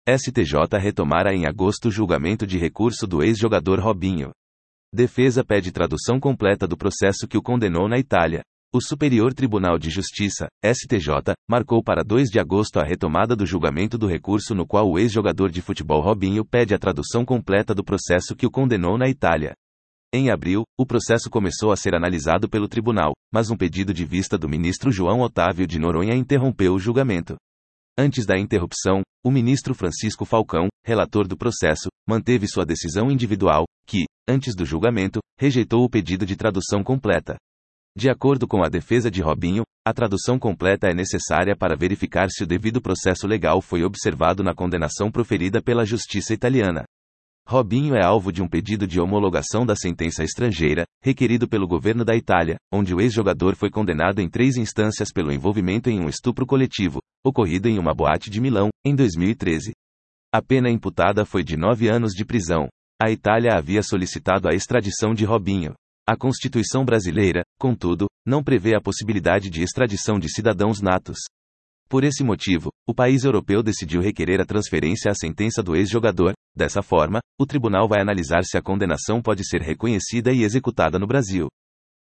STJ retomará em agosto o julgamento de recurso do ex-jogador Robinho. Defesa pede tradução completa do processo que o condenou na Itália. O Superior Tribunal de Justiça, STJ, marcou para 2 de agosto a retomada do julgamento do recurso no qual o ex-jogador de futebol Robinho pede a tradução completa do processo que o condenou na Itália. Em abril, o processo começou a ser analisado pelo tribunal, mas um pedido de vista do ministro João Otávio de Noronha interrompeu o julgamento. Antes da interrupção, o ministro Francisco Falcão, relator do processo, manteve sua decisão individual, que, antes do julgamento, rejeitou o pedido de tradução completa. De acordo com a defesa de Robinho, a tradução completa é necessária para verificar se o devido processo legal foi observado na condenação proferida pela justiça italiana. Robinho é alvo de um pedido de homologação da sentença estrangeira, requerido pelo governo da Itália, onde o ex-jogador foi condenado em 3 instâncias pelo envolvimento em um estupro coletivo, ocorrido em uma boate de Milão, em 2013. A pena imputada foi de 9 anos de prisão. A Itália havia solicitado a extradição de Robinho. A Constituição brasileira, contudo, não prevê a possibilidade de extradição de cidadãos natos. Por esse motivo, o país europeu decidiu requerer a transferência à sentença do ex-jogador. Dessa forma, o tribunal vai analisar se a condenação pode ser reconhecida e executada no Brasil.